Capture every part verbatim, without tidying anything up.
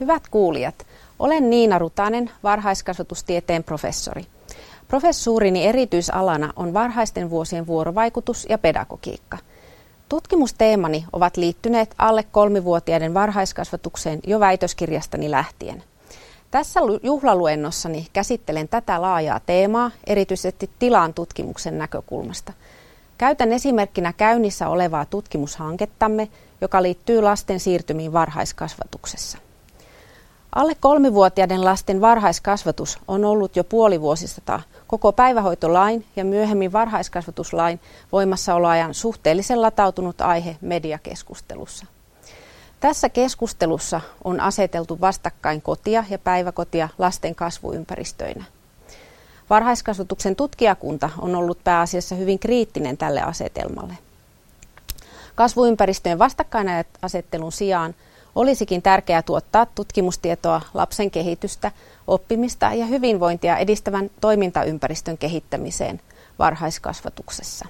Hyvät kuulijat, olen Niina Rutanen, varhaiskasvatustieteen professori. Professuurini erityisalana on varhaisten vuosien vuorovaikutus ja pedagogiikka. Tutkimusteemani ovat liittyneet alle kolmivuotiaiden varhaiskasvatukseen jo väitöskirjastani lähtien. Tässä juhlaluennossani käsittelen tätä laajaa teemaa erityisesti tilan tutkimuksen näkökulmasta. Käytän esimerkkinä käynnissä olevaa tutkimushankettamme, joka liittyy lasten siirtymiin varhaiskasvatuksessa. Alle kolmivuotiaiden lasten varhaiskasvatus on ollut jo puoli vuosisataa koko päivähoitolain ja myöhemmin varhaiskasvatuslain voimassaoloajan suhteellisen latautunut aihe mediakeskustelussa. Tässä keskustelussa on aseteltu vastakkain kotia ja päiväkotia lasten kasvuympäristöinä. Varhaiskasvatuksen tutkijakunta on ollut pääasiassa hyvin kriittinen tälle asetelmalle. Kasvuympäristöjen vastakkainasettelun sijaan olisikin tärkeää tuottaa tutkimustietoa lapsen kehitystä, oppimista ja hyvinvointia edistävän toimintaympäristön kehittämiseen varhaiskasvatuksessa.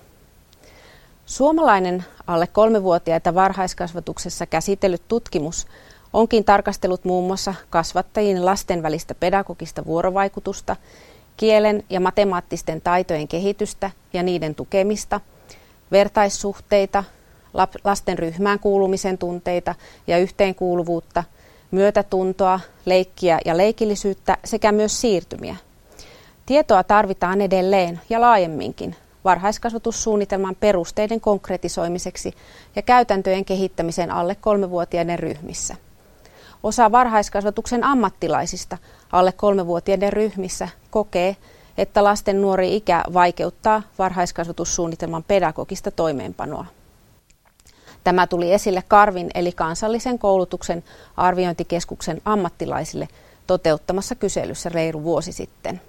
Suomalainen alle kolmevuotiaita varhaiskasvatuksessa käsitellyt tutkimus onkin tarkastellut muun muassa kasvattajien lasten välistä pedagogista vuorovaikutusta, kielen ja matemaattisten taitojen kehitystä ja niiden tukemista, vertaissuhteita, lasten ryhmään kuulumisen tunteita ja yhteenkuuluvuutta, myötätuntoa, leikkiä ja leikillisyyttä sekä myös siirtymiä. Tietoa tarvitaan edelleen ja laajemminkin varhaiskasvatussuunnitelman perusteiden konkretisoimiseksi ja käytäntöjen kehittämiseen alle kolmevuotiaiden ryhmissä. Osa varhaiskasvatuksen ammattilaisista alle kolmevuotiaiden ryhmissä kokee, että lasten nuori ikä vaikeuttaa varhaiskasvatussuunnitelman pedagogista toimeenpanoa. Tämä tuli esille Karvin eli kansallisen koulutuksen arviointikeskuksen ammattilaisille toteuttamassa kyselyssä reilu vuosi sitten.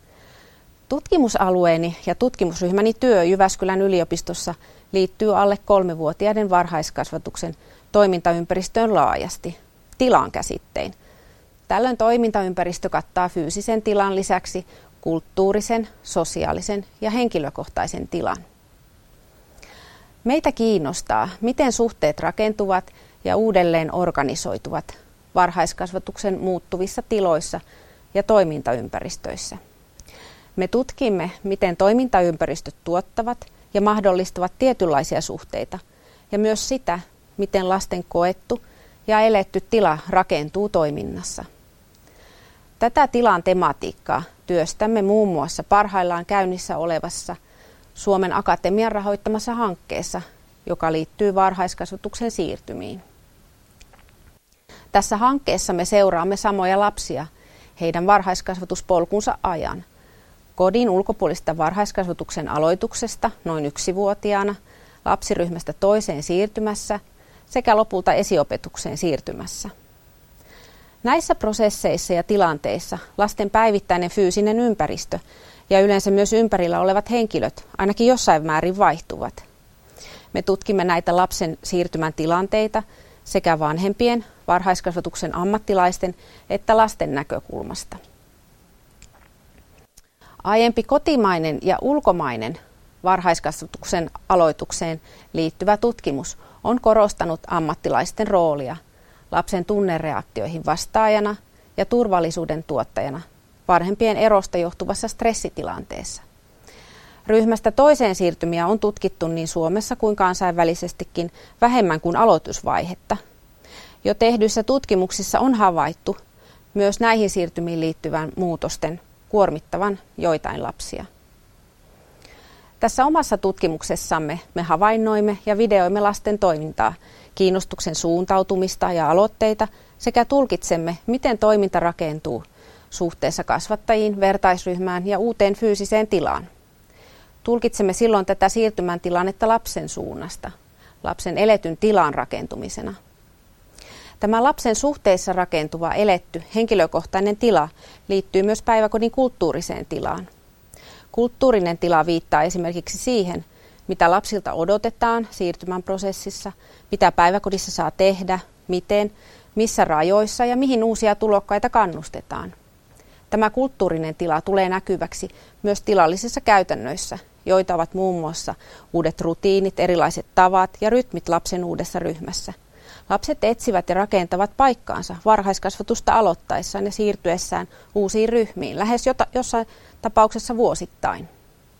Tutkimusalueeni ja tutkimusryhmäni työ Jyväskylän yliopistossa liittyy alle kolmevuotiaiden varhaiskasvatuksen toimintaympäristöön laajasti, tilan käsittein. Tällöin toimintaympäristö kattaa fyysisen tilan lisäksi kulttuurisen, sosiaalisen ja henkilökohtaisen tilan. Meitä kiinnostaa, miten suhteet rakentuvat ja uudelleen organisoituvat varhaiskasvatuksen muuttuvissa tiloissa ja toimintaympäristöissä. Me tutkimme, miten toimintaympäristöt tuottavat ja mahdollistavat tietynlaisia suhteita ja myös sitä, miten lasten koettu ja eletty tila rakentuu toiminnassa. Tätä tilan tematiikkaa työstämme muun muassa parhaillaan käynnissä olevassa Suomen Akatemian rahoittamassa hankkeessa, joka liittyy varhaiskasvatuksen siirtymiin. Tässä hankkeessa me seuraamme samoja lapsia heidän varhaiskasvatuspolkunsa ajan. Kodin ulkopuolista varhaiskasvatuksen aloituksesta noin yksivuotiaana, lapsiryhmästä toiseen siirtymässä sekä lopulta esiopetukseen siirtymässä. Näissä prosesseissa ja tilanteissa lasten päivittäinen fyysinen ympäristö ja yleensä myös ympärillä olevat henkilöt ainakin jossain määrin vaihtuvat. Me tutkimme näitä lapsen siirtymän tilanteita sekä vanhempien, varhaiskasvatuksen ammattilaisten että lasten näkökulmasta. Aiempi kotimainen ja ulkomainen varhaiskasvatuksen aloitukseen liittyvä tutkimus on korostanut ammattilaisten roolia lapsen tunnereaktioihin vastaajana ja turvallisuuden tuottajana vanhempien erosta johtuvassa stressitilanteessa. Ryhmästä toiseen siirtymiä on tutkittu niin Suomessa kuin kansainvälisestikin vähemmän kuin aloitusvaihetta. Jo tehdyissä tutkimuksissa on havaittu myös näihin siirtymiin liittyvän muutosten kuormittavan joitain lapsia. Tässä omassa tutkimuksessamme me havainnoimme ja videoimme lasten toimintaa, kiinnostuksen suuntautumista ja aloitteita sekä tulkitsemme, miten toiminta rakentuu suhteessa kasvattajiin, vertaisryhmään ja uuteen fyysiseen tilaan. Tulkitsemme silloin tätä siirtymän tilannetta lapsen suunnasta, lapsen eletyn tilan rakentumisena. Tämä lapsen suhteessa rakentuva eletty henkilökohtainen tila liittyy myös päiväkodin kulttuuriseen tilaan. Kulttuurinen tila viittaa esimerkiksi siihen, mitä lapsilta odotetaan siirtymän prosessissa, mitä päiväkodissa saa tehdä, miten, missä rajoissa ja mihin uusia tulokkaita kannustetaan. Tämä kulttuurinen tila tulee näkyväksi myös tilallisissa käytännöissä, joita ovat muun muassa uudet rutiinit, erilaiset tavat ja rytmit lapsen uudessa ryhmässä. Lapset etsivät ja rakentavat paikkaansa varhaiskasvatusta aloittaessaan ja siirtyessään uusiin ryhmiin, lähes jota, jossain tapauksessa vuosittain.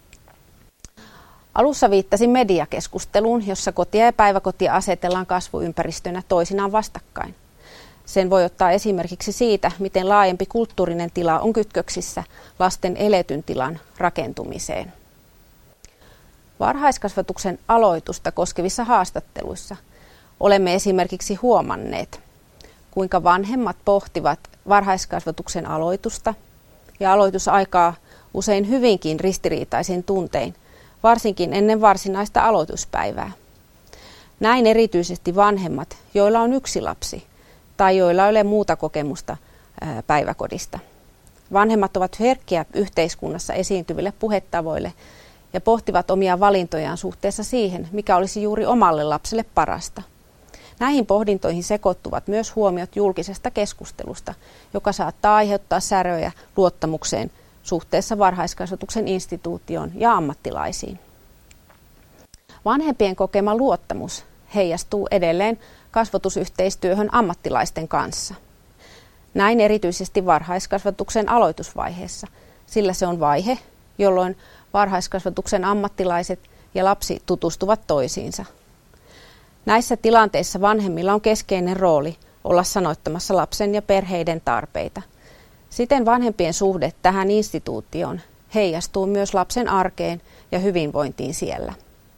Alussa viittasin mediakeskusteluun, jossa kotia ja päiväkotia asetellaan kasvuympäristönä toisinaan vastakkain. Sen voi ottaa esimerkiksi siitä, miten laajempi kulttuurinen tila on kytköksissä lasten eletyn tilan rakentumiseen. Varhaiskasvatuksen aloitusta koskevissa haastatteluissa olemme esimerkiksi huomanneet, kuinka vanhemmat pohtivat varhaiskasvatuksen aloitusta ja aloitusaikaa usein hyvinkin ristiriitaisin tuntein, varsinkin ennen varsinaista aloituspäivää. Näin erityisesti vanhemmat, joilla on yksi lapsi tai joilla ei ole muuta kokemusta päiväkodista. Vanhemmat ovat herkkiä yhteiskunnassa esiintyville puhetavoille ja pohtivat omia valintojaan suhteessa siihen, mikä olisi juuri omalle lapselle parasta. Näihin pohdintoihin sekoittuvat myös huomiot julkisesta keskustelusta, joka saattaa aiheuttaa säröjä luottamukseen suhteessa varhaiskasvatuksen instituutioon ja ammattilaisiin. Vanhempien kokema luottamus heijastuu edelleen kasvatusyhteistyöhön ammattilaisten kanssa. Näin erityisesti varhaiskasvatuksen aloitusvaiheessa, sillä se on vaihe, jolloin varhaiskasvatuksen ammattilaiset ja lapsi tutustuvat toisiinsa. Näissä tilanteissa vanhemmilla on keskeinen rooli olla sanoittamassa lapsen ja perheiden tarpeita. Siten vanhempien suhde tähän instituutioon heijastuu myös lapsen arkeen ja hyvinvointiin siellä.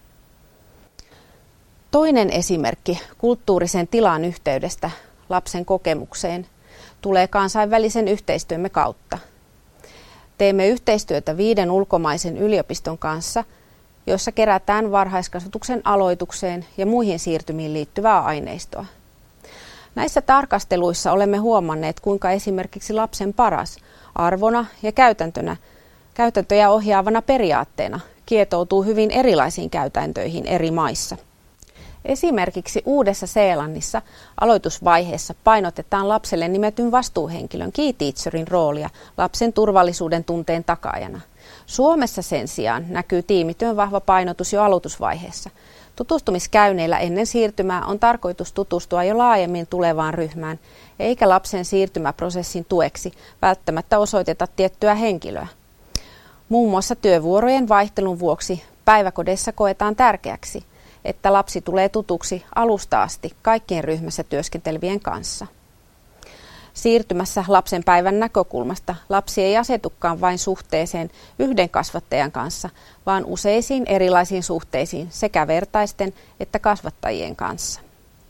Toinen esimerkki kulttuurisen tilan yhteydestä lapsen kokemukseen tulee kansainvälisen yhteistyömme kautta. Teemme yhteistyötä viiden ulkomaisen yliopiston kanssa, joissa kerätään varhaiskasvatuksen aloitukseen ja muihin siirtymiin liittyvää aineistoa. Näissä tarkasteluissa olemme huomanneet, kuinka esimerkiksi lapsen paras arvona ja käytäntönä, käytäntöjä ohjaavana periaatteena kietoutuu hyvin erilaisiin käytäntöihin eri maissa. Esimerkiksi Uudessa-Seelannissa aloitusvaiheessa painotetaan lapselle nimetyn vastuuhenkilön key teacherin roolia lapsen turvallisuuden tunteen takaajana. Suomessa sen sijaan näkyy tiimityön vahva painotus jo aloitusvaiheessa. Tutustumiskäynneillä ennen siirtymää on tarkoitus tutustua jo laajemmin tulevaan ryhmään, eikä lapsen siirtymäprosessin tueksi välttämättä osoiteta tiettyä henkilöä. Muun muassa työvuorojen vaihtelun vuoksi päiväkodeissa koetaan tärkeäksi, että lapsi tulee tutuksi alusta asti kaikkien ryhmässä työskentelevien kanssa. Siirtymässä lapsen päivän näkökulmasta lapsi ei asetukaan vain suhteeseen yhden kasvattajan kanssa, vaan useisiin erilaisiin suhteisiin sekä vertaisten että kasvattajien kanssa.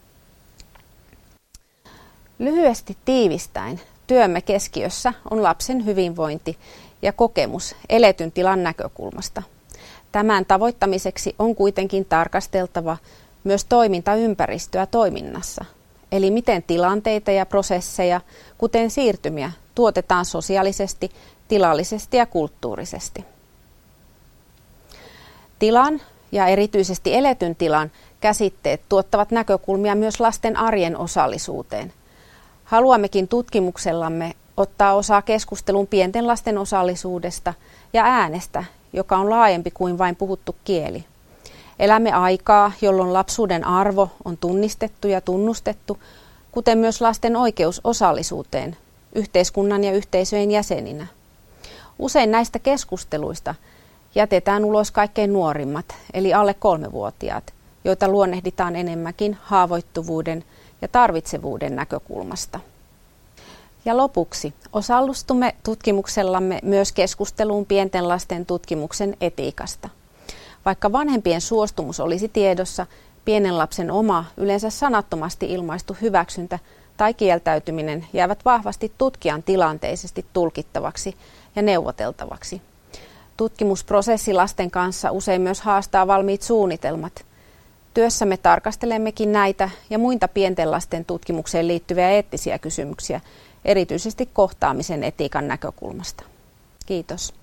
Lyhyesti tiivistäen, työmme keskiössä on lapsen hyvinvointi ja kokemus eletyn tilan näkökulmasta. Tämän tavoittamiseksi on kuitenkin tarkasteltava myös toimintaympäristöä toiminnassa, eli miten tilanteita ja prosesseja, kuten siirtymiä, tuotetaan sosiaalisesti, tilallisesti ja kulttuurisesti. Tilan ja erityisesti eletyn tilan käsitteet tuottavat näkökulmia myös lasten arjen osallisuuteen. Haluammekin tutkimuksellamme ottaa osaa keskusteluun pienten lasten osallisuudesta ja äänestä, joka on laajempi kuin vain puhuttu kieli. Elämme aikaa, jolloin lapsuuden arvo on tunnistettu ja tunnustettu, kuten myös lasten oikeus osallisuuteen yhteiskunnan ja yhteisöjen jäseninä. Usein näistä keskusteluista jätetään ulos kaikkein nuorimmat, eli alle kolmevuotiaat, joita luonnehditaan enemmänkin haavoittuvuuden ja tarvitsevuuden näkökulmasta. Ja lopuksi osallistumme tutkimuksellamme myös keskusteluun pienten lasten tutkimuksen etiikasta. Vaikka vanhempien suostumus olisi tiedossa, pienen lapsen oma, yleensä sanattomasti ilmaistu hyväksyntä tai kieltäytyminen jäävät vahvasti tutkijan tilanteisesti tulkittavaksi ja neuvoteltavaksi. Tutkimusprosessi lasten kanssa usein myös haastaa valmiit suunnitelmat. Työssämme tarkastelemmekin näitä ja muita pienten lasten tutkimukseen liittyviä eettisiä kysymyksiä, erityisesti kohtaamisen etiikan näkökulmasta. Kiitos.